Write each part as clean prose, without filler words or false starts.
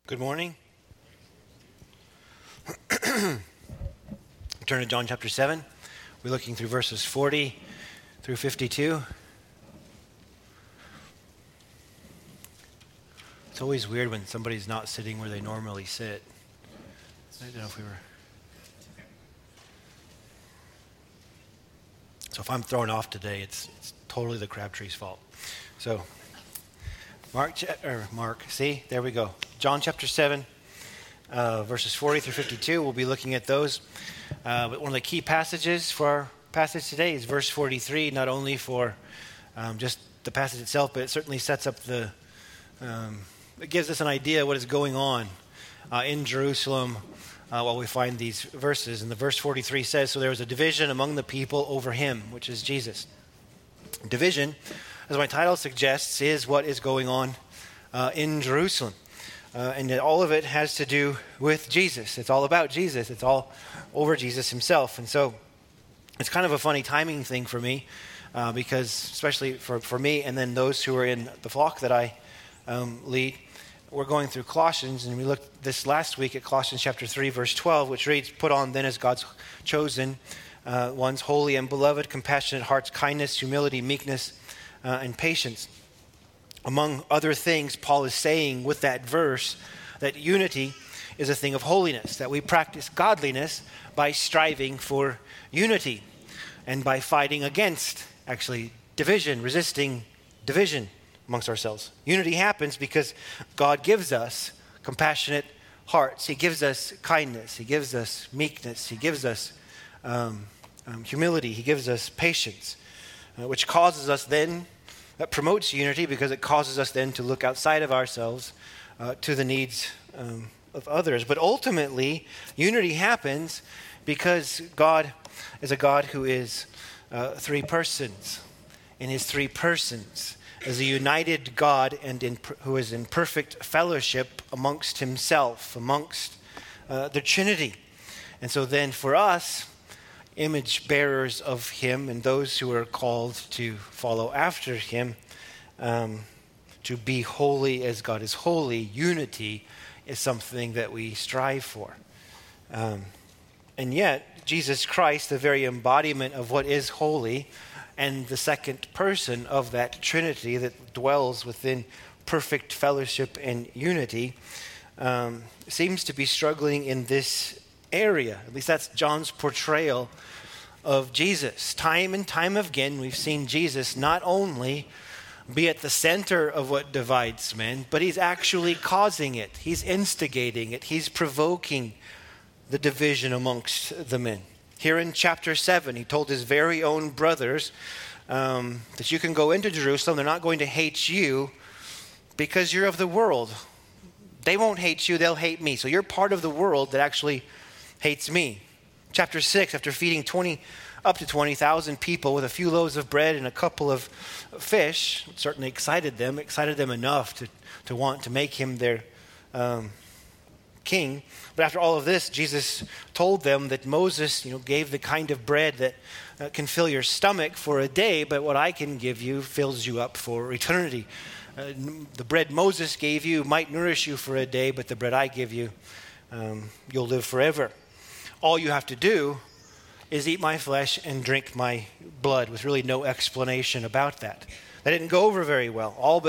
Good morning. Turn to John chapter 7. We're looking through verses 40 through 52. It's always weird when somebody's not sitting where they normally sit. I don't know if we were... So if I'm thrown off today, it's totally the Crabtree's fault. So, see, there we go. John chapter 7, verses 40 through 52. We'll be looking at those. But one of the key passages for our passage today is verse 43, not only for just the passage itself, but it certainly sets up it gives us an idea of what is going on in Jerusalem while we find these verses. And the verse 43 says, "So there was a division among the people over him," which is Jesus. Division, as my title suggests, is what is going on in Jerusalem. And all of it has to do with Jesus. It's all about Jesus. It's all over Jesus himself. And so it's kind of a funny timing thing for me because especially for me and then those who are in the flock that I lead, we're going through Colossians, and we looked this last week at Colossians chapter 3, verse 12, which reads, "Put on then as God's chosen ones, holy and beloved, compassionate hearts, kindness, humility, meekness, and patience." Among other things, Paul is saying with that verse that unity is a thing of holiness, that we practice godliness by striving for unity and by fighting against, actually, division, resisting division amongst ourselves. Unity happens because God gives us compassionate hearts. He gives us kindness. He gives us meekness. He gives us humility. He gives us patience, which causes us then, that promotes unity because it causes us then to look outside of ourselves to the needs of others. But ultimately, unity happens because God is a God who is three persons. In his three persons, as a united God and who is in perfect fellowship amongst himself, amongst the Trinity. And so then for us, image bearers of him and those who are called to follow after him, to be holy as God is holy, unity is something that we strive for. And yet, Jesus Christ, the very embodiment of what is holy, and the second person of that Trinity that dwells within perfect fellowship and unity, seems to be struggling in this area. At least that's John's portrayal of Jesus. Time and time again, we've seen Jesus not only be at the center of what divides men, but he's actually causing it. He's instigating it. He's provoking the division amongst the men. Here in chapter 7, he told his very own brothers that you can go into Jerusalem. They're not going to hate you because you're of the world. They won't hate you. They'll hate me. So you're part of the world that actually hates me. Chapter 6, after feeding up to 20,000 people with a few loaves of bread and a couple of fish, it certainly excited them enough to want to make him their king. But after all of this, Jesus told them that Moses, gave the kind of bread that can fill your stomach for a day, but what I can give you fills you up for eternity. The bread Moses gave you might nourish you for a day, but the bread I give you, you'll live forever. All you have to do is eat my flesh and drink my blood, with really no explanation about that. That didn't go over very well. All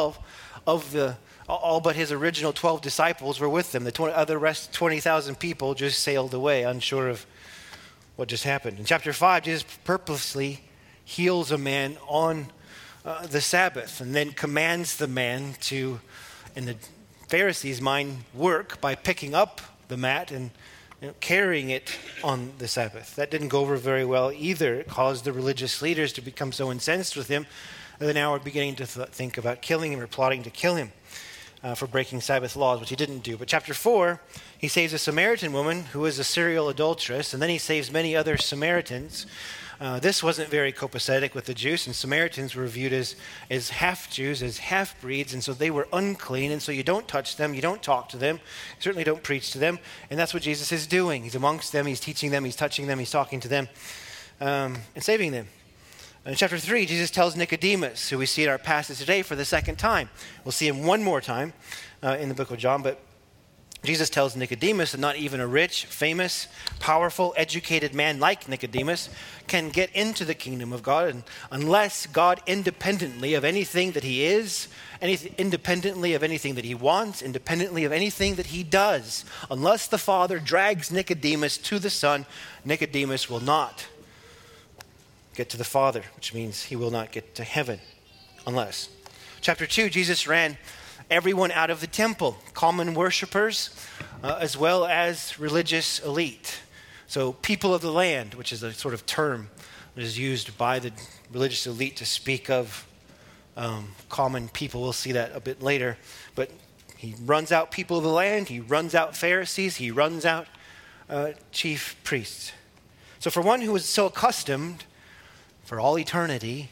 but his original 12 disciples were with them. The rest 20,000 people just sailed away, unsure of what just happened. In chapter 5, Jesus purposely heals a man on the Sabbath and then commands the man to, in the Pharisees' mind, work by picking up the mat and carrying it on the Sabbath. That didn't go over very well either. It caused the religious leaders to become so incensed with him that they now are beginning to think about killing him or plotting to kill him for breaking Sabbath laws, which he didn't do. But chapter 4, he saves a Samaritan woman who is a serial adulteress, and then he saves many other Samaritans. This wasn't very copacetic with the Jews, and Samaritans were viewed as half-Jews, as half-breeds, and so they were unclean, and so you don't touch them, you don't talk to them, you certainly don't preach to them, and that's what Jesus is doing. He's amongst them, he's teaching them, he's touching them, he's talking to them, and saving them. In chapter 3, Jesus tells Nicodemus, who we see in our passage today for the second time. We'll see him one more time in the book of John, but Jesus tells Nicodemus that not even a rich, famous, powerful, educated man like Nicodemus can get into the kingdom of God unless God independently of anything that he is, independently of anything that he wants, independently of anything that he does, unless the Father drags Nicodemus to the Son, Nicodemus will not get to the Father, which means he will not get to heaven unless. Chapter 2, Jesus ran everyone out of the temple, common worshipers, as well as religious elite. So people of the land, which is a sort of term that is used by the religious elite to speak of common people. We'll see that a bit later. But he runs out people of the land, he runs out Pharisees, he runs out chief priests. So for one who was so accustomed for all eternity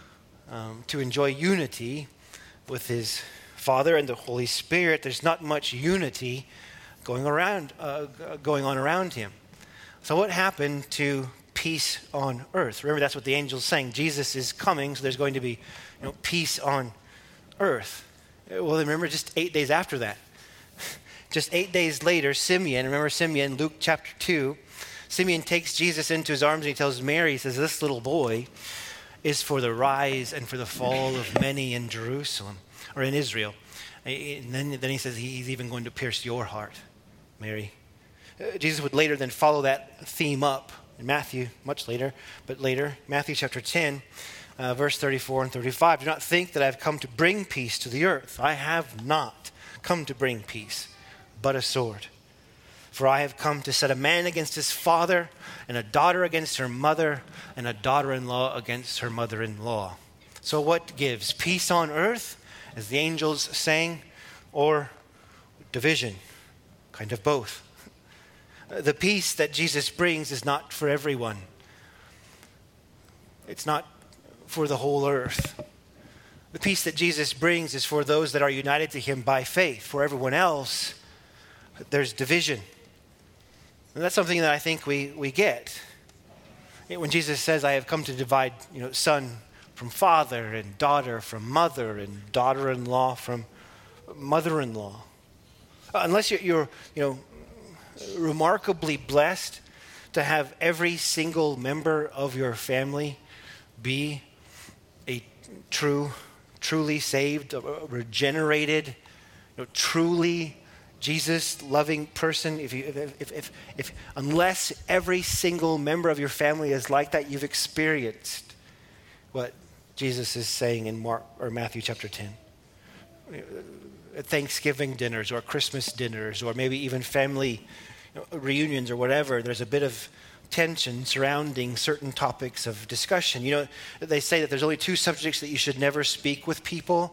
to enjoy unity with his Father and the Holy Spirit, there's not much unity going on around him. So what happened to peace on earth? Remember, that's what the angel's saying. Jesus is coming, so there's going to be peace on earth. Well, remember, just 8 days after that, just 8 days later, remember Simeon, Luke chapter 2, Simeon takes Jesus into his arms and he tells Mary, he says, this little boy is for the rise and for the fall of many in Jerusalem, or in Israel. And then he says, he's even going to pierce your heart, Mary. Jesus would later then follow that theme up in Matthew, much later, but later, Matthew chapter 10, verse 34 and 35. Do not think that I've come to bring peace to the earth. I have not come to bring peace, but a sword. For I have come to set a man against his father, and a daughter against her mother, and a daughter-in-law against her mother-in-law. So what gives? Peace on earth, as the angels sang, or division? Kind of both. The peace that Jesus brings is not for everyone. It's not for the whole earth. The peace that Jesus brings is for those that are united to him by faith. For everyone else, there's division. And that's something that I think we get. When Jesus says, I have come to divide, son from father, and daughter from mother, and daughter-in-law from mother-in-law. Unless you're remarkably blessed to have every single member of your family be a truly saved, regenerated, truly Jesus-loving person. If unless every single member of your family is like that, you've experienced what Jesus is saying in Matthew chapter 10. At Thanksgiving dinners or Christmas dinners or maybe even family reunions or whatever, there's a bit of tension surrounding certain topics of discussion. They say that there's only two subjects that you should never speak with people.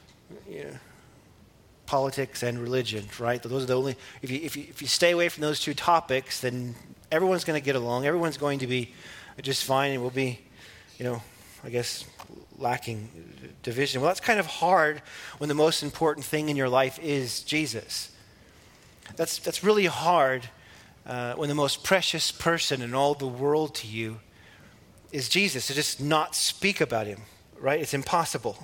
Politics and religion, right? Those are the only, if you stay away from those two topics, then everyone's going to get along. Everyone's going to be just fine, and we'll be, I guess, lacking division. Well, that's kind of hard when the most important thing in your life is Jesus. That's really hard when the most precious person in all the world to you is Jesus, to just not speak about him, right? It's impossible.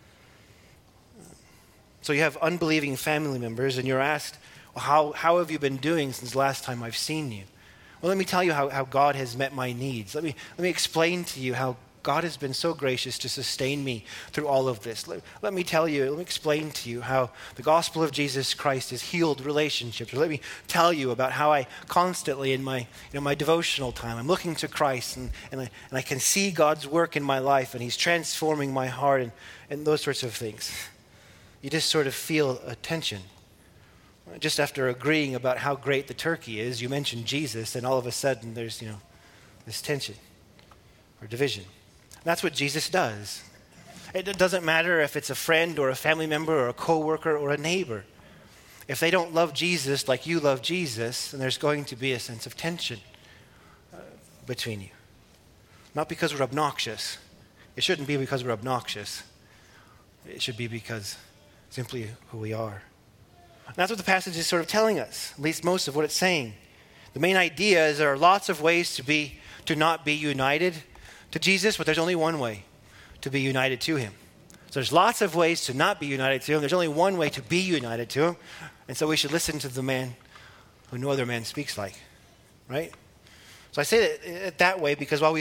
So you have unbelieving family members, and you're asked, well, how have you been doing since the last time I've seen you? Well, let me tell you how God has met my needs. Let me explain to you how God has been so gracious to sustain me through all of this. Let me explain to you how the gospel of Jesus Christ has healed relationships. Or let me tell you about how I constantly in my devotional time, I'm looking to Christ and I can see God's work in my life, and he's transforming my heart and those sorts of things. You just sort of feel a tension. Just after agreeing about how great the turkey is, you mention Jesus, and all of a sudden there's, this tension or division. And that's what Jesus does. It doesn't matter if it's a friend or a family member or a coworker or a neighbor. If they don't love Jesus like you love Jesus, then there's going to be a sense of tension between you. Not because we're obnoxious. It shouldn't be because we're obnoxious. It should be because simply who we are. And that's what the passage is sort of telling us, at least most of what it's saying. The main idea is there are lots of ways to not be united to Jesus, but there's only one way to be united to him. So there's lots of ways to not be united to him. There's only one way to be united to him, And so we should listen to the man who no other man speaks like, right? So I say it that way because while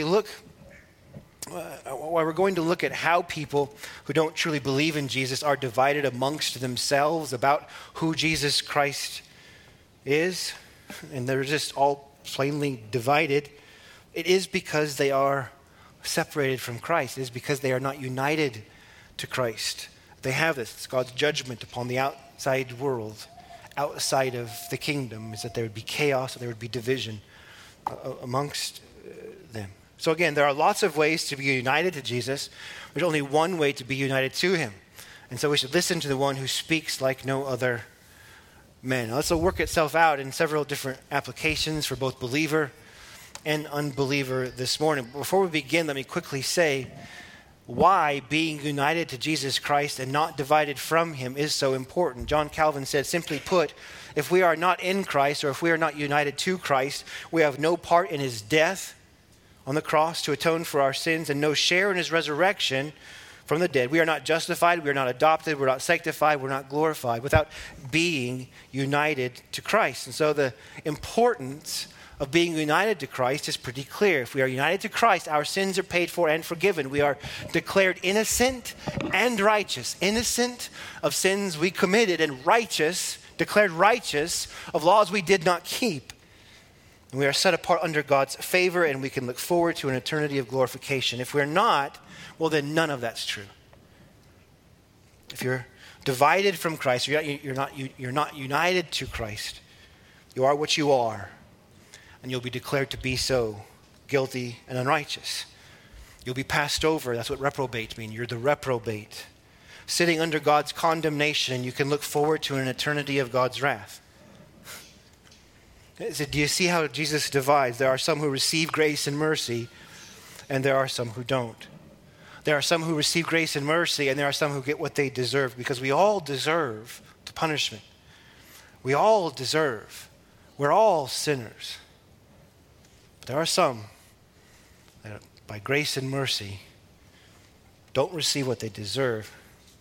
we're going to look at how people who don't truly believe in Jesus are divided amongst themselves about who Jesus Christ is, and they're just all plainly divided, it is because they are separated from Christ. It is because they are not united to Christ. They have this. It's God's judgment upon the outside world, outside of the kingdom, is that there would be chaos, that there would be division amongst them. So again, there are lots of ways to be united to Jesus. There's only one way to be united to him. And so we should listen to the one who speaks like no other man. Now, this will work itself out in several different applications for both believer and unbeliever this morning. Before we begin, let me quickly say why being united to Jesus Christ and not divided from him is so important. John Calvin said, simply put, if we are not in Christ or if we are not united to Christ, we have no part in his death on the cross to atone for our sins and no share in his resurrection from the dead. We are not justified, we are not adopted, we're not sanctified, we're not glorified without being united to Christ. And so the importance of being united to Christ is pretty clear. If we are united to Christ, our sins are paid for and forgiven. We are declared innocent and righteous. Innocent of sins we committed and righteous, declared righteous of laws we did not keep. And we are set apart under God's favor and we can look forward to an eternity of glorification. If we're not, well then none of that's true. If you're divided from Christ, you're not united to Christ, you are what you are. And you'll be declared to be so, guilty and unrighteous. You'll be passed over. That's what reprobate mean. You're the reprobate. Sitting under God's condemnation, you can look forward to an eternity of God's wrath. So do you see how Jesus divides? There are some who receive grace and mercy, and there are some who don't. There are some who receive grace and mercy, and there are some who get what they deserve, because we all deserve the punishment. We all deserve. We're all sinners. There are some that by grace and mercy don't receive what they deserve.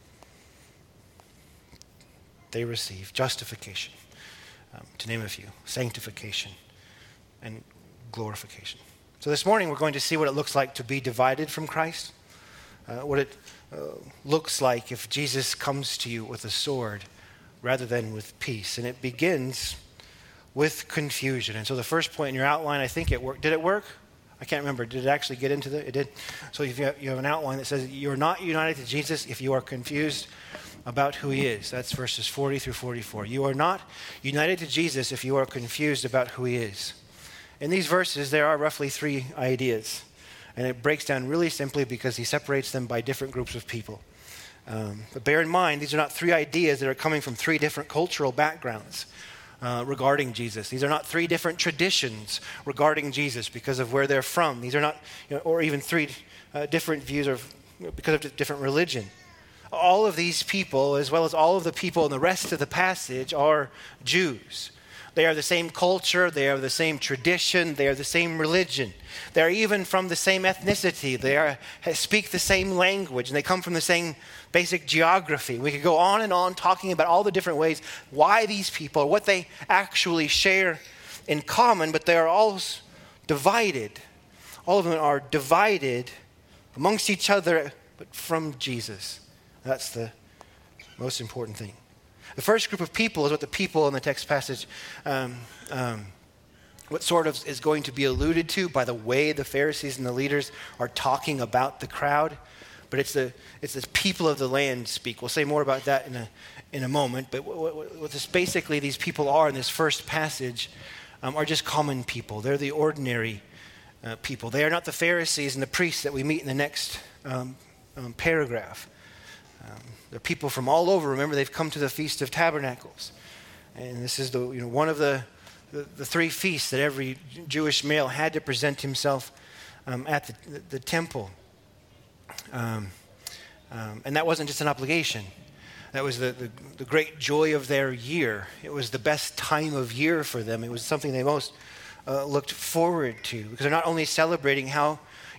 They receive justification, to name a few, sanctification, and glorification. So this morning we're going to see what it looks like to be divided from Christ, what it looks like if Jesus comes to you with a sword rather than with peace. And it begins with confusion. And so the first point in your outline, I think it worked. Did it work? I can't remember. Did it actually get into it? Did. So if you have an outline that says you're not united to Jesus if you are confused about who he is. That's verses 40 through 44. You are not united to Jesus if you are confused about who he is. In these verses, there are roughly three ideas. And it breaks down really simply because he separates them by different groups of people. But bear in mind, these are not three ideas that are coming from three different cultural backgrounds. Regarding Jesus. These are not three different traditions regarding Jesus because of where they're from. These are not, or even three different views because of different religion. All of these people, as well as all of the people in the rest of the passage, are Jews. They are the same culture, they are the same tradition, they are the same religion. They are even from the same ethnicity. They speak the same language, and they come from the same basic geography. We could go on and on talking about all the different ways why these people, what they actually share in common, but they are all divided. All of them are divided amongst each other, but from Jesus. That's the most important thing. The first group of people is what the people in the text passage, what sort of is going to be alluded to by the way the Pharisees and the leaders are talking about the crowd. But it's the people of the land speak. We'll say more about that in a moment. But what this basically these people are in this first passage are just common people. They're the ordinary people. They are not the Pharisees and the priests that we meet in the next paragraph. They're people from all over. Remember, they've come to the Feast of Tabernacles. And this is one of the three feasts that every Jewish male had to present himself at the temple. And that wasn't just an obligation. That was the great joy of their year. It was the best time of year for them. It was something they most looked forward to, because they're not only celebrating how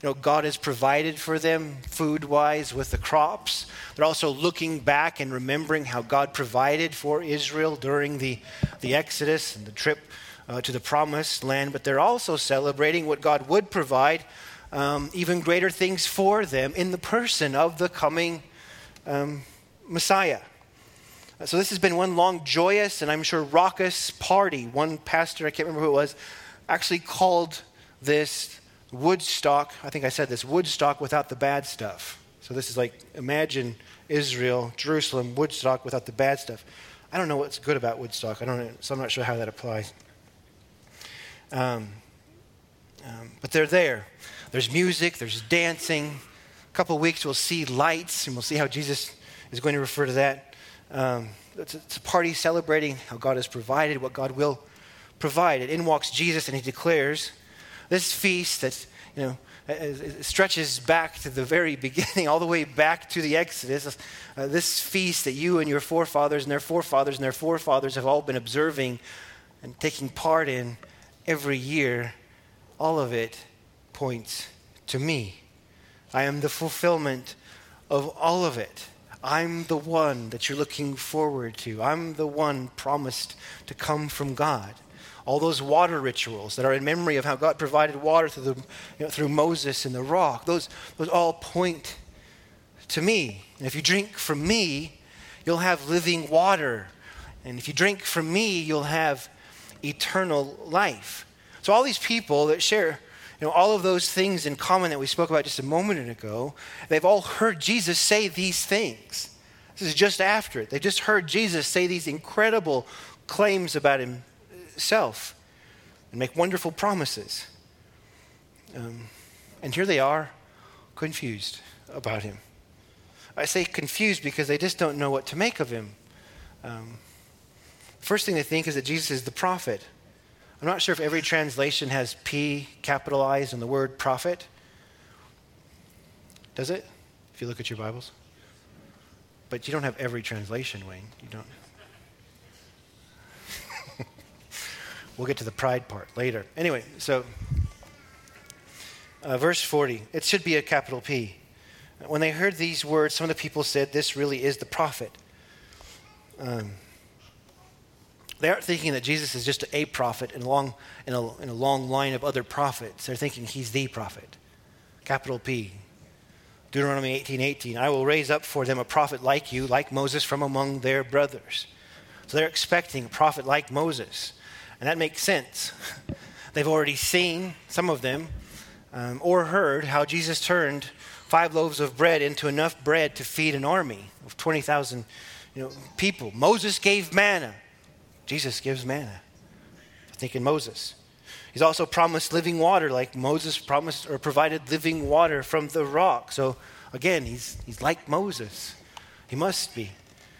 God has provided for them food-wise with the crops. They're also looking back and remembering how God provided for Israel during the Exodus and the trip to the promised land. But they're also celebrating what God would provide, even greater things for them in the person of the coming Messiah. So this has been one long joyous and I'm sure raucous party. One pastor, I can't remember who it was, actually called this Woodstock. I think I said this, Woodstock without the bad stuff. So this is like, imagine Israel, Jerusalem, Woodstock without the bad stuff. I don't know what's good about Woodstock. So I'm not sure how that applies. But they're there. There's music, there's dancing. A couple of weeks we'll see lights, and we'll see how Jesus is going to refer to that. It's a party celebrating how God has provided, what God will provide. And in walks Jesus, and he declares this feast that stretches back to the very beginning, all the way back to the Exodus. This feast that you and your forefathers and their forefathers and their forefathers have all been observing and taking part in every year. All of it points to me. I am the fulfillment of all of it. I'm the one that you're looking forward to. I'm the one promised to come from God. All those water rituals that are in memory of how God provided water through Moses and the rock, those all point to me. And if you drink from me, you'll have living water. And if you drink from me, you'll have eternal life. So all these people that share all of those things in common that we spoke about just a moment ago, they've all heard Jesus say these things. This is just after it. They've just heard Jesus say these incredible claims about himself and make wonderful promises. And here they are, confused about him. I say confused because they just don't know what to make of him. First thing they think is that Jesus is the prophet. I'm not sure if every translation has P capitalized in the word prophet. Does it? If you look at your Bibles. But you don't have every translation, Wayne. You don't. We'll get to the pride part later. Anyway, so verse 40, it should be a capital P. When they heard these words, some of the people said, this really is the prophet. They aren't thinking that Jesus is just a prophet in a long line of other prophets. They're thinking he's the prophet. Capital P. Deuteronomy 18:18. I will raise up for them a prophet like you, like Moses from among their brothers. So they're expecting a prophet like Moses. And that makes sense. They've already seen, some of them, or heard how Jesus turned 5 loaves of bread into enough bread to feed an army of 20,000 people. Moses gave manna. Jesus gives manna. I think in Moses. He's also promised living water like Moses promised or provided living water from the rock. So again, he's like Moses. He must be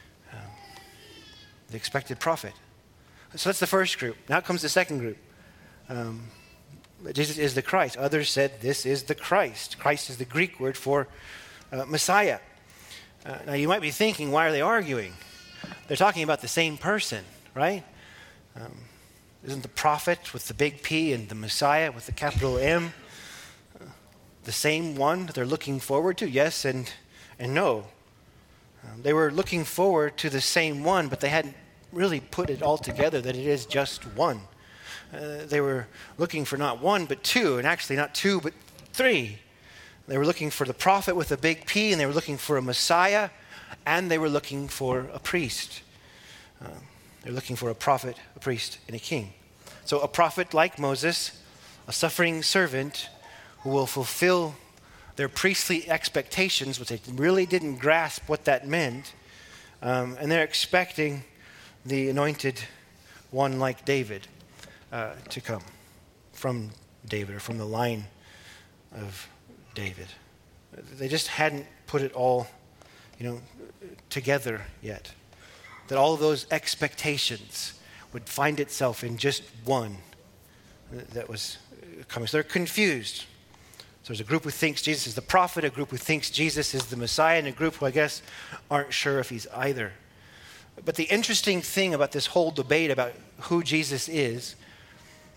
the expected prophet. So that's the first group. Now comes the second group. Jesus is the Christ. Others said this is the Christ. Christ is the Greek word for Messiah. Now you might be thinking, why are they arguing? They're talking about the same person, right? Isn't the prophet with the big P and the Messiah with the capital M the same one that they're looking forward to? Yes and no. They were looking forward to the same one, but they hadn't really put it all together that it is just one. They were looking for not one, but two, and actually not two, but three. They were looking for the prophet with a big P, and they were looking for a Messiah, and they were looking for a priest. They're looking for a prophet, a priest, and a king. So a prophet like Moses, a suffering servant who will fulfill their priestly expectations, which they really didn't grasp what that meant, and they're expecting the anointed one like David to come from David or from the line of David. They just hadn't put it all, together yet. That all of those expectations would find itself in just one that was coming. So they're confused. So there's a group who thinks Jesus is the prophet, a group who thinks Jesus is the Messiah, and a group who I guess aren't sure if he's either. But the interesting thing about this whole debate about who Jesus is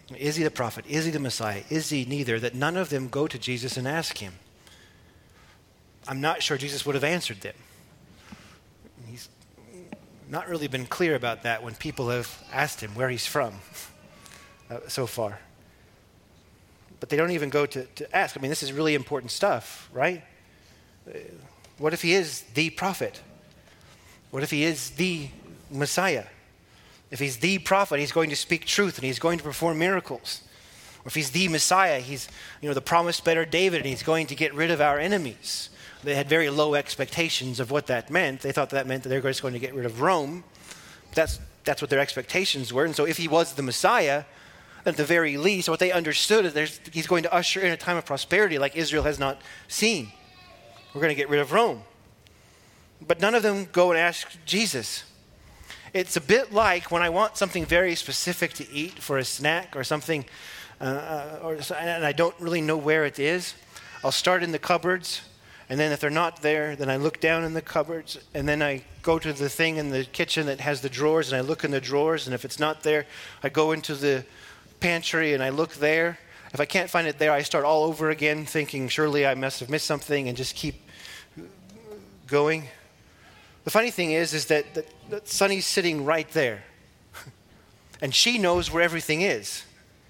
Is he the prophet? Is he the Messiah? Is he neither? That none of them go to Jesus and ask him. I'm not sure Jesus would have answered them. He's not really been clear about that when people have asked him where he's from so far. But they don't even go to ask. I mean, this is really important stuff, right? What if he is the prophet? What if he is the Messiah? If he's the prophet, he's going to speak truth and he's going to perform miracles. Or if he's the Messiah, he's the promised better David and he's going to get rid of our enemies. They had very low expectations of what that meant. They thought that meant that they're just going to get rid of Rome. That's what their expectations were. And so if he was the Messiah, at the very least, what they understood is he's going to usher in a time of prosperity like Israel has not seen. We're going to get rid of Rome. But none of them go and ask Jesus. It's a bit like when I want something very specific to eat for a snack or something, and I don't really know where it is. I'll start in the cupboards, and then if they're not there, then I look down in the cupboards, and then I go to the thing in the kitchen that has the drawers, and I look in the drawers, and if it's not there, I go into the pantry and I look there. If I can't find it there, I start all over again thinking surely I must have missed something and just keep going. The funny thing is that Sunny's sitting right there and she knows where everything is.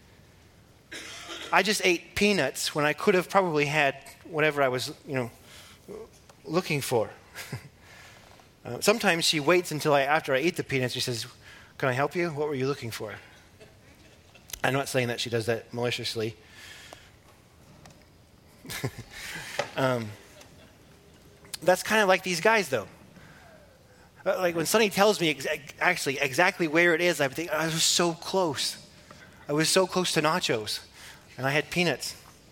I just ate peanuts when I could have probably had whatever I was looking for. Sometimes she waits until after I eat the peanuts, she says, "Can I help you? What were you looking for?" I'm not saying that she does that maliciously. That's kind of like these guys, though. Like when Sonny tells me exactly where it is, I think I was so close. I was so close to nachos, and I had peanuts.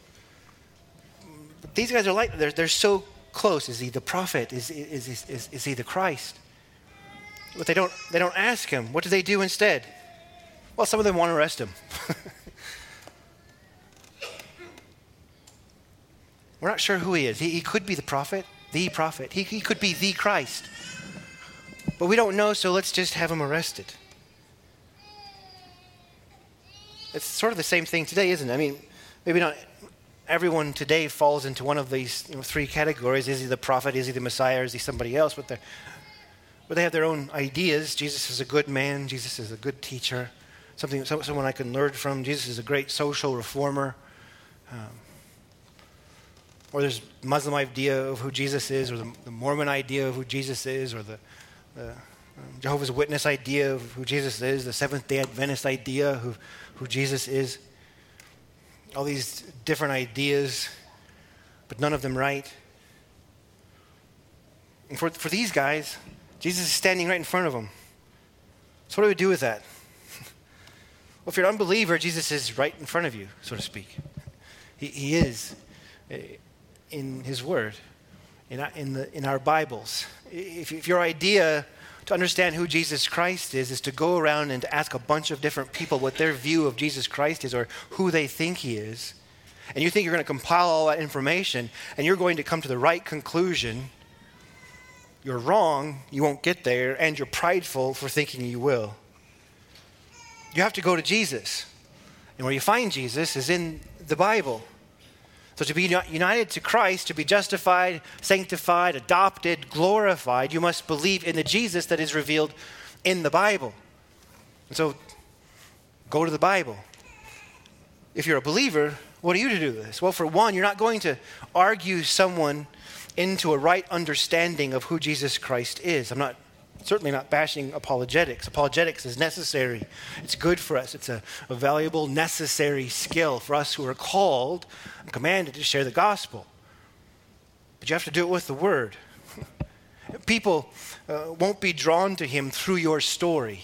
But these guys are like they're so close. Is he the prophet? Is he the Christ? But they don't ask him. What do they do instead? Well, some of them want to arrest him. We're not sure who he is. He could be the prophet. He could be the Christ. But we don't know, so let's just have him arrested. It's sort of the same thing today, isn't it? I mean, maybe not everyone today falls into one of these three categories. Is he the prophet? Is he the Messiah? Or is he somebody else? But they have their own ideas. Jesus is a good man. Jesus is a good teacher. Someone I can learn from. Jesus is a great social reformer. Or there's Muslim idea of who Jesus is, or the Mormon idea of who Jesus is, or the Jehovah's Witness idea of who Jesus is, the Seventh-day Adventist idea of who Jesus is. All these different ideas, but none of them right. And for these guys, Jesus is standing right in front of them. So what do we do with that? Well, if you're an unbeliever, Jesus is right in front of you, so to speak. He is in his word, in our Bibles. If your idea to understand who Jesus Christ is to go around and to ask a bunch of different people what their view of Jesus Christ is or who they think he is, and you think you're going to compile all that information and you're going to come to the right conclusion, you're wrong, you won't get there, and you're prideful for thinking you will. You have to go to Jesus. And where you find Jesus is in the Bible. So to be united to Christ, to be justified, sanctified, adopted, glorified, you must believe in the Jesus that is revealed in the Bible. And so go to the Bible. If you're a believer, what are you to do with this? Well, for one, you're not going to argue someone into a right understanding of who Jesus Christ is. I'm certainly not bashing apologetics. Apologetics is necessary. It's good for us. It's a valuable, necessary skill for us who are called and commanded to share the gospel. But you have to do it with the word. People won't be drawn to him through your story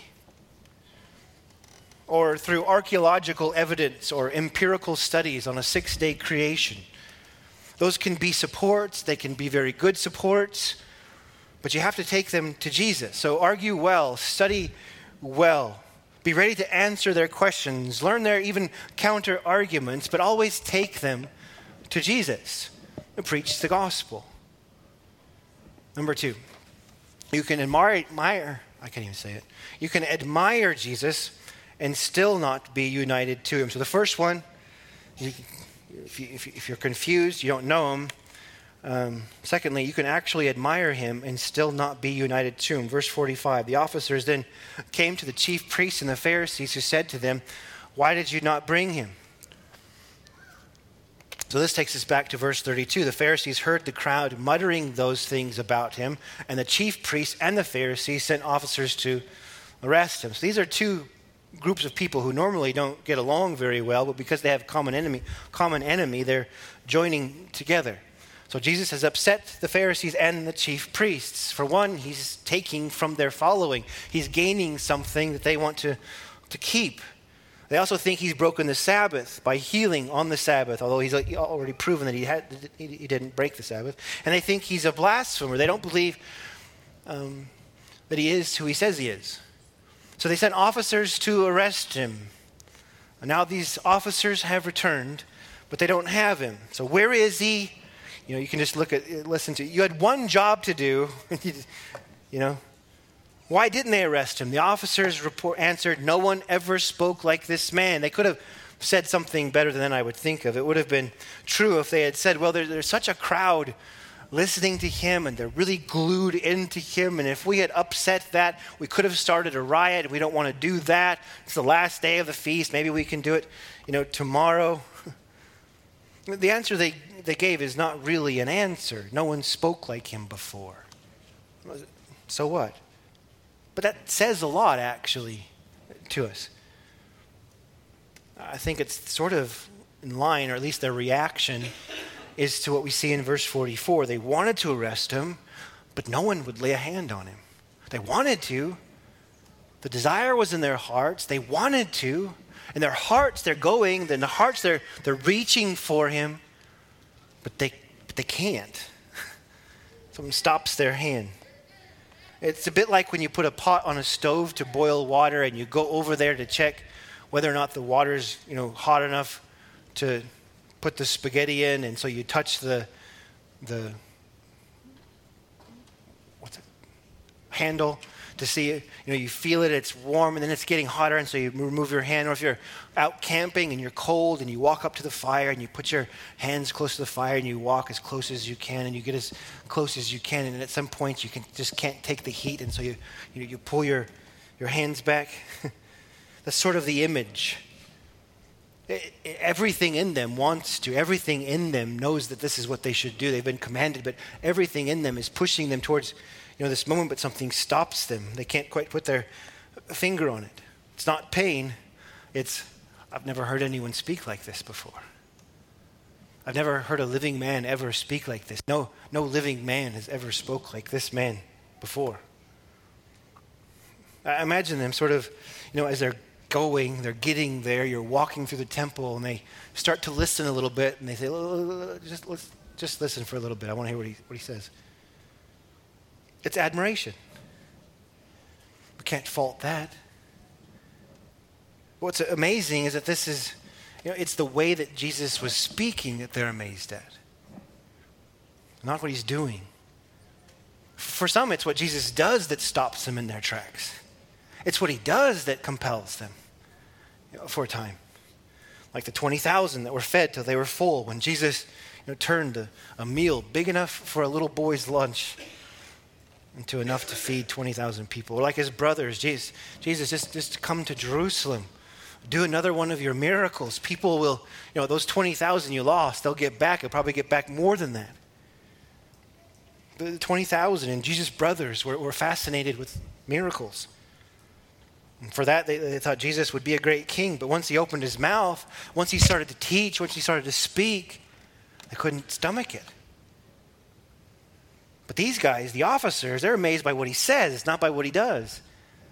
or through archaeological evidence or empirical studies on a 6-day creation. Those can be supports. They can be very good supports. But you have to take them to Jesus. So argue well, study well, be ready to answer their questions, learn their even counter arguments, but always take them to Jesus and preach the gospel. Number 2, you can admire, I can't even say it. You can admire Jesus and still not be united to him. So the first one, if you're confused, you don't know him. Secondly, you can actually admire him and still not be united to him. Verse 45, the officers then came to the chief priests and the Pharisees, who said to them, "Why did you not bring him?" So this takes us back to verse 32. The Pharisees heard the crowd muttering those things about him, and the chief priests and the Pharisees sent officers to arrest him. So these are two groups of people who normally don't get along very well, but because they have common enemy, they're joining together. So Jesus has upset the Pharisees and the chief priests. For one, he's taking from their following. He's gaining something that they want to keep. They also think he's broken the Sabbath by healing on the Sabbath, although he's already proven that he didn't break the Sabbath. And they think he's a blasphemer. They don't believe that he is who he says he is. So they sent officers to arrest him. And now these officers have returned, but they don't have him. So where is he? You can just listen to. You had one job to do. Why didn't they arrest him? The officers answered, "No one ever spoke like this man." They could have said something better than I would think of. It would have been true if they had said, well, there's such a crowd listening to him, and they're really glued into him, and if we had upset that, we could have started a riot, and we don't want to do that. It's the last day of the feast. Maybe we can do it, tomorrow. The answer they gave is not really an answer. No one spoke like him before. So what? But that says a lot, actually, to us. I think it's sort of in line, or at least their reaction is to what we see in verse 44. They wanted to arrest him, but no one would lay a hand on him. They wanted to. The desire was in their hearts. They wanted to. In their hearts, they're going. In their hearts, they're reaching for him, but they can't. Someone stops their hand. It's a bit like when you put a pot on a stove to boil water and you go over there to check whether or not the water's, hot enough to put the spaghetti in, and so you touch the handle to see it. You feel it, it's warm, and then it's getting hotter, and so you remove your hand. Or if you're out camping and you're cold and you walk up to the fire and you put your hands close to the fire and you walk as close as you can and you get as close as you can, and at some point you can't take the heat, and so you pull your hands back. That's sort of the image. Everything in them wants to. Everything in them knows that this is what they should do. They've been commanded, but everything in them is pushing them towards this moment, but something stops them. They can't quite put their finger on it. It's not pain. It's, I've never heard anyone speak like this before. I've never heard a living man ever speak like this. No living man has ever spoke like this man before. I imagine them sort of, as they're getting there, you're walking through the temple, and they start to listen a little bit, and they say, just listen for a little bit. I want to hear what he says. It's admiration. We can't fault that. What's amazing is that this is, it's the way that Jesus was speaking that they're amazed at. Not what he's doing. For some, it's what Jesus does that stops them in their tracks. It's what he does that compels them for a time. Like the 20,000 that were fed till they were full when Jesus turned a meal big enough for a little boy's lunch into enough to feed 20,000 people. Or like his brothers, Jesus, just come to Jerusalem. Do another one of your miracles. People will, those 20,000 you lost, they'll get back. They'll probably get back more than that. The 20,000 and Jesus' brothers were fascinated with miracles. And for that, they thought Jesus would be a great king. But once he opened his mouth, once he started to teach, once he started to speak, they couldn't stomach it. But these guys, the officers, they're amazed by what he says, not by what he does.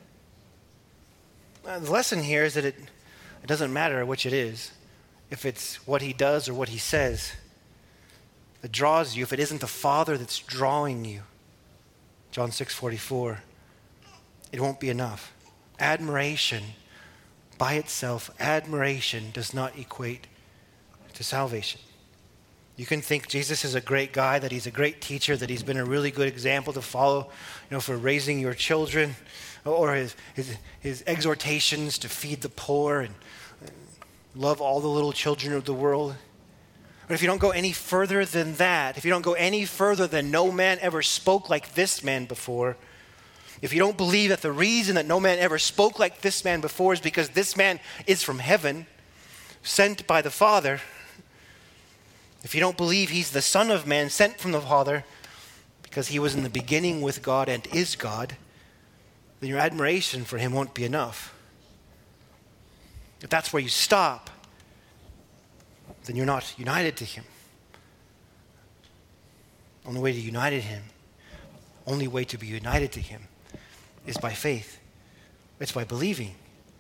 The lesson here is that it doesn't matter which it is, if it's what he does or what he says that draws you, if it isn't the Father that's drawing you. John 6:44, it won't be enough. Admiration by itself, admiration does not equate to salvation. You can think Jesus is a great guy, that he's a great teacher, that he's been a really good example to follow, for raising your children, or his exhortations to feed the poor and love all the little children of the world. But if you don't go any further than that, if you don't go any further than no man ever spoke like this man before, if you don't believe that the reason that no man ever spoke like this man before is because this man is from heaven, sent by the Father, if you don't believe he's the Son of Man sent from the Father because he was in the beginning with God and is God, then your admiration for him won't be enough. If that's where you stop, then you're not united to him. Only way to be united to him is by faith. It's by believing.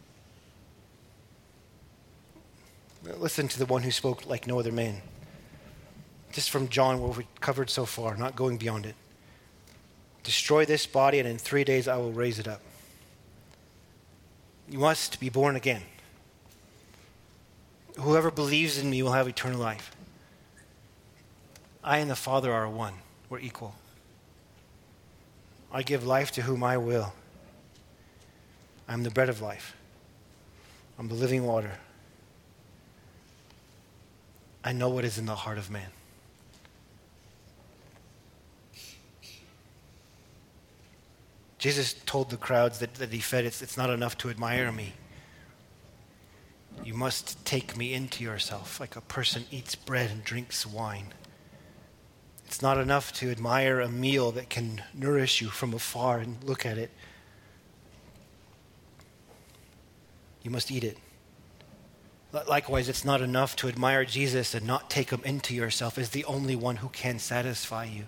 Listen to the one who spoke like no other man. Just from John, what we've covered so far, not going beyond it. Destroy this body, and in 3 days I will raise it up. You must be born again. Whoever believes in me will have eternal life. I and the Father are one. We're equal. I give life to whom I will. I'm the bread of life. I'm the living water. I know what is in the heart of man. Jesus told the crowds that he fed, it's not enough to admire me. You must take me into yourself like a person eats bread and drinks wine. It's not enough to admire a meal that can nourish you from afar and look at it. You must eat it. Likewise, it's not enough to admire Jesus and not take him into yourself as the only one who can satisfy you.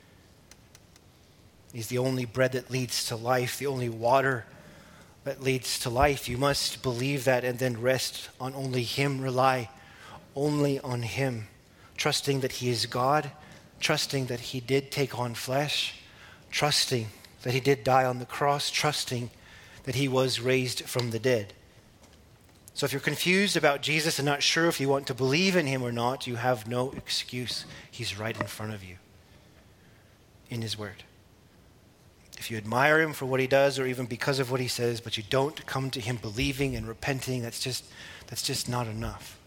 He's the only bread that leads to life, the only water that leads to life. You must believe that and then rest on only him, rely only on him, trusting that he is God, trusting that he did take on flesh, trusting that he did die on the cross, trusting that he was raised from the dead. So if you're confused about Jesus and not sure if you want to believe in him or not, you have no excuse. He's right in front of you in his word. If you admire him for what he does or even because of what he says, but you don't come to him believing and repenting, that's just not enough.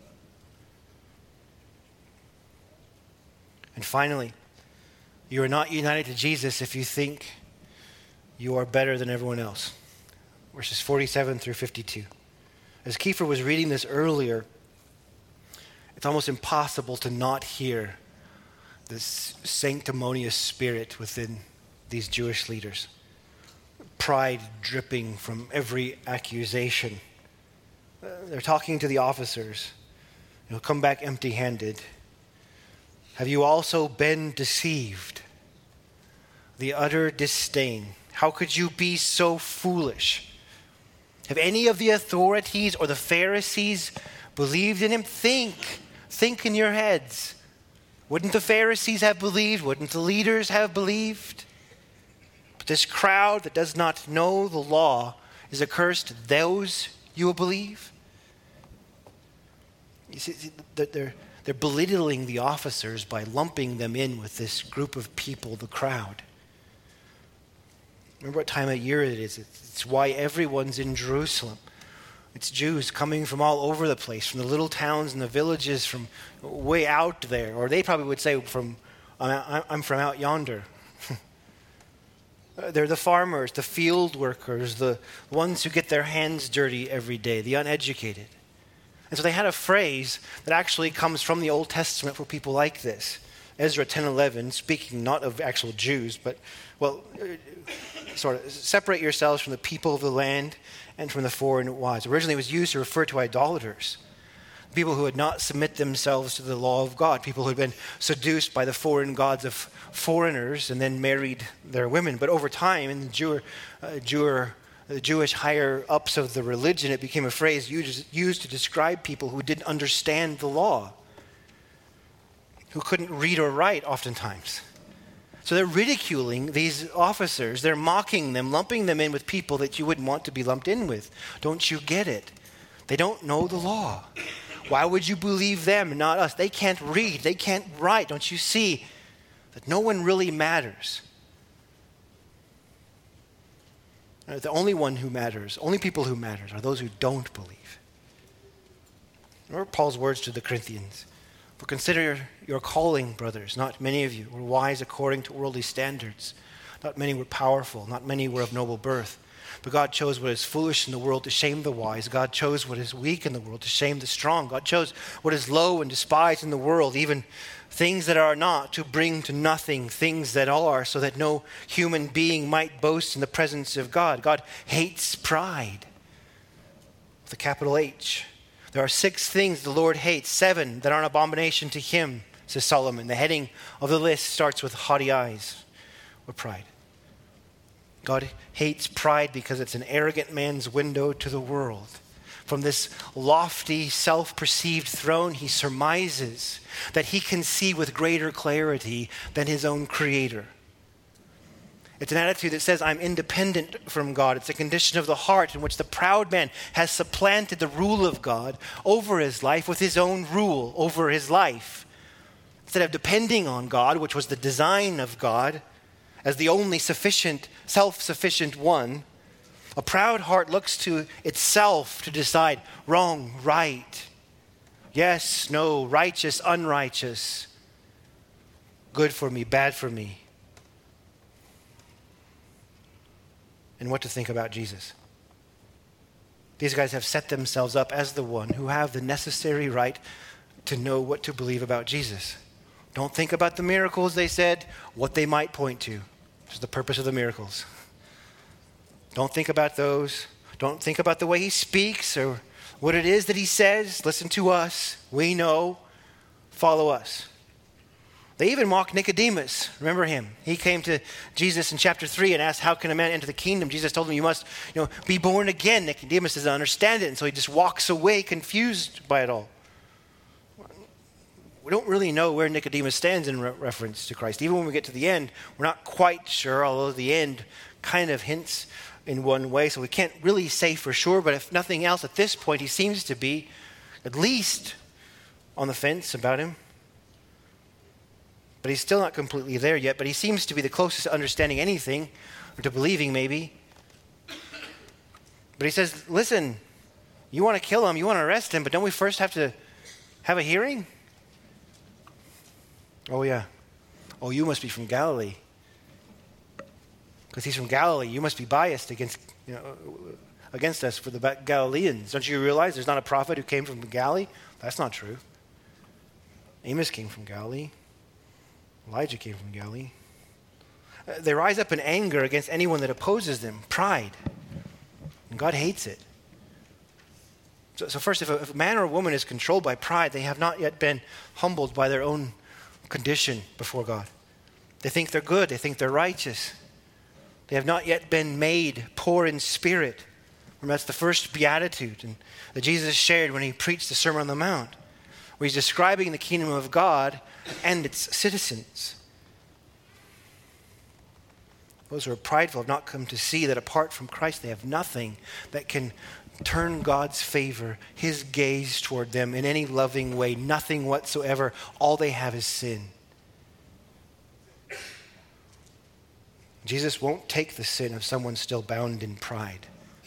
And finally, you are not united to Jesus if you think you are better than everyone else. Verses 47 through 52. As Kiefer was reading this earlier, it's almost impossible to not hear this sanctimonious spirit within these Jewish leaders. Pride dripping from every accusation. They're talking to the officers. Come back empty-handed. Have you also been deceived? The utter disdain. How could you be so foolish? Have any of the authorities or the Pharisees believed in him? Think in your heads. Wouldn't the Pharisees have believed? Wouldn't the leaders have believed? But this crowd that does not know the law is accursed. Those you will believe. You see, they're belittling the officers by lumping them in with this group of people, the crowd. Remember what time of year it is. It's why everyone's in Jerusalem. It's Jews coming from all over the place, from the little towns and the villages, from way out there. Or they probably would say, I'm from out yonder. They're the farmers, the field workers, the ones who get their hands dirty every day, the uneducated. And so they had a phrase that actually comes from the Old Testament for people like this. Ezra 10:11, speaking not of actual Jews, but, sort of separate yourselves from the people of the land and from the foreign wives. Originally it was used to refer to idolaters, people who would not submit themselves to the law of God, people who had been seduced by the foreign gods of foreigners and then married their women. But over time, in the Jewish higher-ups of the religion, it became a phrase used to describe people who didn't understand the law, who couldn't read or write oftentimes. So they're ridiculing these officers. They're mocking them, lumping them in with people that you wouldn't want to be lumped in with. Don't you get it? They don't know the law. Why would you believe them and not us? They can't read. They can't write. Don't you see that no one really matters? The only one who matters, only people who matter are those who don't believe. Remember Paul's words to the Corinthians. For consider your calling, brothers. Not many of you were wise according to worldly standards. Not many were powerful. Not many were of noble birth. But God chose what is foolish in the world to shame the wise. God chose what is weak in the world to shame the strong. God chose what is low and despised in the world, even things that are not, to bring to nothing things that are, so that no human being might boast in the presence of God. God hates pride with a capital H. There are 6 things the Lord hates, 7 that are an abomination to him, says Solomon. The heading of the list starts with haughty eyes or pride. God hates pride because it's an arrogant man's window to the world. From this lofty, self-perceived throne, he surmises that he can see with greater clarity than his own creator. It's an attitude that says, I'm independent from God. It's a condition of the heart in which the proud man has supplanted the rule of God over his life with his own rule over his life. Instead of depending on God, which was the design of God, as the only sufficient, self-sufficient one, a proud heart looks to itself to decide wrong, right, yes, no, righteous, unrighteous, good for me, bad for me, and what to think about Jesus. These guys have set themselves up as the one who have the necessary right to know what to believe about Jesus. Don't think about the miracles, they said, what they might point to, which is the purpose of the miracles. Don't think about those. Don't think about the way he speaks or what it is that he says. Listen to us. We know. Follow us. They even mocked Nicodemus. Remember him. He came to Jesus in chapter 3 and asked, how can a man enter the kingdom? Jesus told him, you must be born again. Nicodemus doesn't understand it, and so he just walks away confused by it all. We don't really know where Nicodemus stands in reference to Christ. Even when we get to the end, we're not quite sure, although the end kind of hints in one way, so we can't really say for sure, but if nothing else, at this point, he seems to be at least on the fence about him. But he's still not completely there yet, but he seems to be the closest to understanding anything, or to believing maybe. But he says, listen, you want to kill him, you want to arrest him, but don't we first have to have a hearing? Oh, yeah. Oh, you must be from Galilee. Because he's from Galilee, you must be biased against us for the Galileans. Don't you realize there's not a prophet who came from Galilee? That's not true. Amos came from Galilee. Elijah came from Galilee. They rise up in anger against anyone that opposes them. Pride. And God hates it. So first, if a man or a woman is controlled by pride, they have not yet been humbled by their own condition before God. They think they're good. They think they're righteous. They have not yet been made poor in spirit. Remember, that's the first beatitude that Jesus shared when he preached the Sermon on the Mount, where he's describing the kingdom of God and its citizens. Those who are prideful have not come to see that apart from Christ, they have nothing that can turn God's favor, his gaze toward them in any loving way, nothing whatsoever. All they have is sin. Jesus won't take the sin of someone still bound in pride.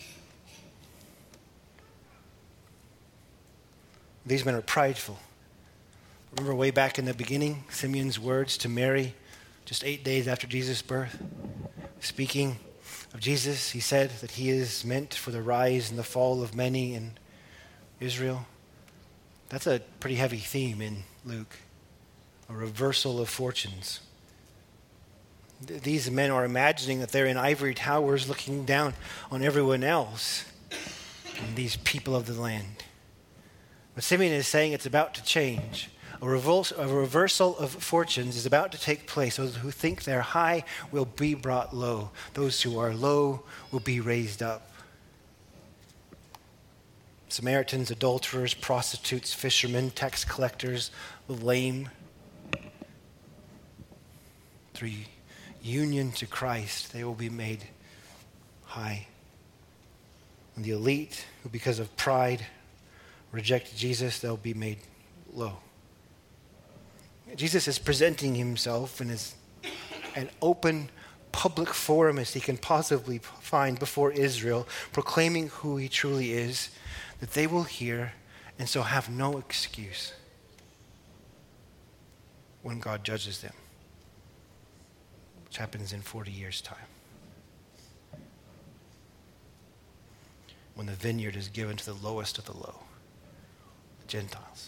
These men are prideful. Remember way back in the beginning, Simeon's words to Mary, just 8 days after Jesus' birth? Speaking of Jesus, he said that he is meant for the rise and the fall of many in Israel. That's a pretty heavy theme in Luke, a reversal of fortunes. These men are imagining that they're in ivory towers looking down on everyone else, and these people of the land. But Simeon is saying it's about to change. A reversal of fortunes is about to take place. Those who think they're high will be brought low. Those who are low will be raised up. Samaritans, adulterers, prostitutes, fishermen, tax collectors, the lame. Through union to Christ, they will be made high. And the elite, who because of pride reject Jesus, they'll be made low. Jesus is presenting himself in an open public forum as he can possibly find before Israel, proclaiming who he truly is, that they will hear and so have no excuse when God judges them, which happens in 40 years' time, when the vineyard is given to the lowest of the low, the Gentiles.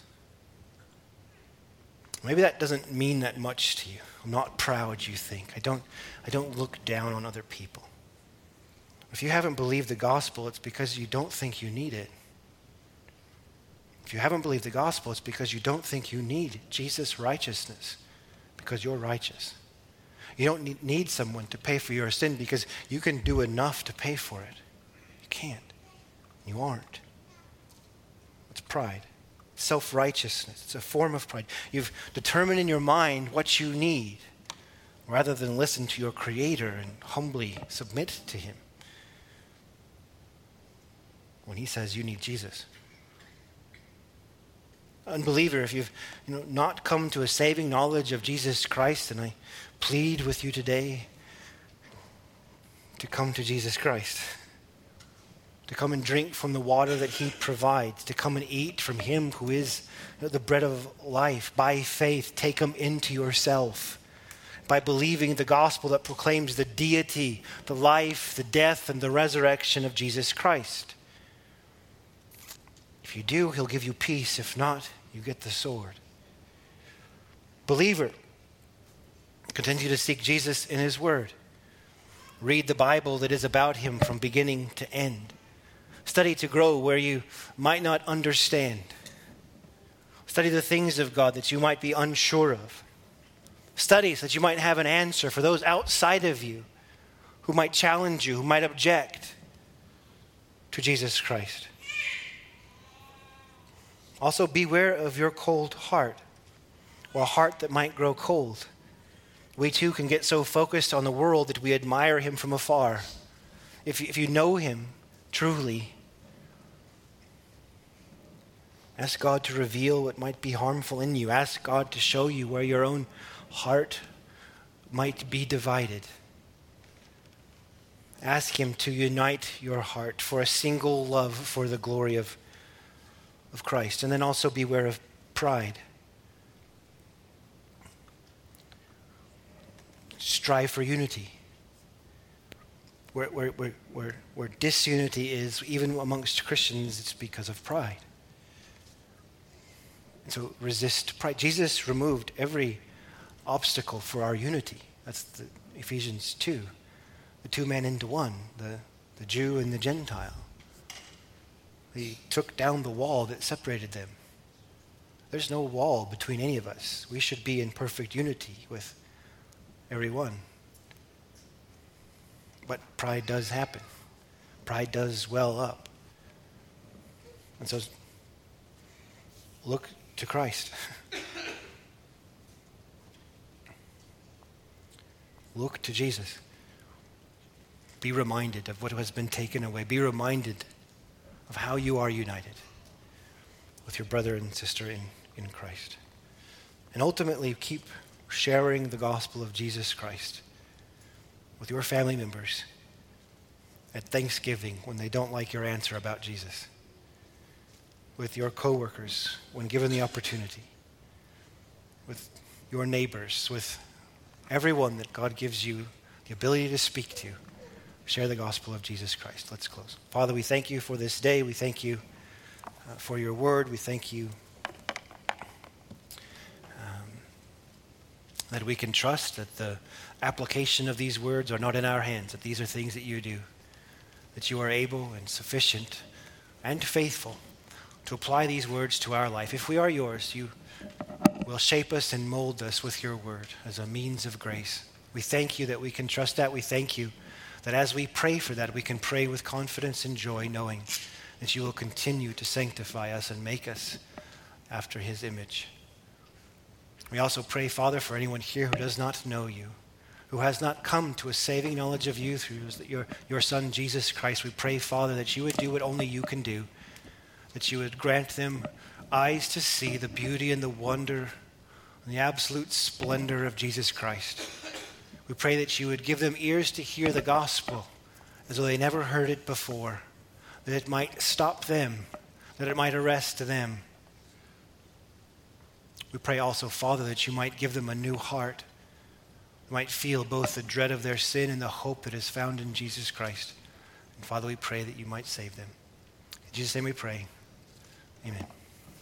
Maybe that doesn't mean that much to you. I'm not proud, you think. I don't look down on other people. If you haven't believed the gospel, it's because you don't think you need it. If you haven't believed the gospel, it's because you don't think you need Jesus' righteousness, because you're righteous. You don't need someone to pay for your sin because you can do enough to pay for it. You can't. You aren't. It's pride. Self-righteousness. It's a form of pride. You've determined in your mind what you need rather than listen to your Creator and humbly submit to him when he says you need Jesus. Unbeliever, if you've not come to a saving knowledge of Jesus Christ, then I plead with you today to come to Jesus Christ, to come and drink from the water that he provides, to come and eat from him who is the bread of life. By faith, take him into yourself. By believing the gospel that proclaims the deity, the life, the death, and the resurrection of Jesus Christ. If you do, he'll give you peace. If not, you get the sword. Believer, continue to seek Jesus in his word. Read the Bible that is about him from beginning to end. Study to grow where you might not understand. Study the things of God that you might be unsure of. Study so that you might have an answer for those outside of you who might challenge you, who might object to Jesus Christ. Also, beware of your cold heart, or a heart that might grow cold. We too can get so focused on the world that we admire him from afar. If you know him truly, ask God to reveal what might be harmful in you. Ask God to show you where your own heart might be divided. Ask him to unite your heart for a single love for the glory of Christ. And then also beware of pride. Strive for unity. Where disunity is, even amongst Christians, it's because of pride. And so resist pride. Jesus removed every obstacle for our unity. That's the Ephesians 2. The two men into one, the Jew and the Gentile. He took down the wall that separated them. There's no wall between any of us. We should be in perfect unity with everyone. But pride does happen. Pride does well up. And so look to Christ. Look to Jesus. Be reminded of what has been taken away. Be reminded of how you are united with your brother and sister in Christ. And ultimately, keep sharing the gospel of Jesus Christ with your family members at Thanksgiving when they don't like your answer about Jesus, with your coworkers when given the opportunity, with your neighbors, with everyone that God gives you the ability to speak to. Share the gospel of Jesus Christ. Let's close. Father, we thank you for this day. We thank you for your word. We thank you that we can trust that the application of these words are not in our hands, that these are things that you do, that you are able and sufficient and faithful to apply these words to our life. If we are yours, you will shape us and mold us with your word as a means of grace. We thank you that we can trust that. We thank you that as we pray for that, we can pray with confidence and joy, knowing that you will continue to sanctify us and make us after his image. We also pray, Father, for anyone here who does not know you, who has not come to a saving knowledge of you through your Son, Jesus Christ. We pray, Father, that you would do what only you can do, that you would grant them eyes to see the beauty and the wonder and the absolute splendor of Jesus Christ. We pray that you would give them ears to hear the gospel as though they never heard it before, that it might stop them, that it might arrest them. We pray also, Father, that you might give them a new heart, they might feel both the dread of their sin and the hope that is found in Jesus Christ. And Father, we pray that you might save them. In Jesus' name we pray. Amen.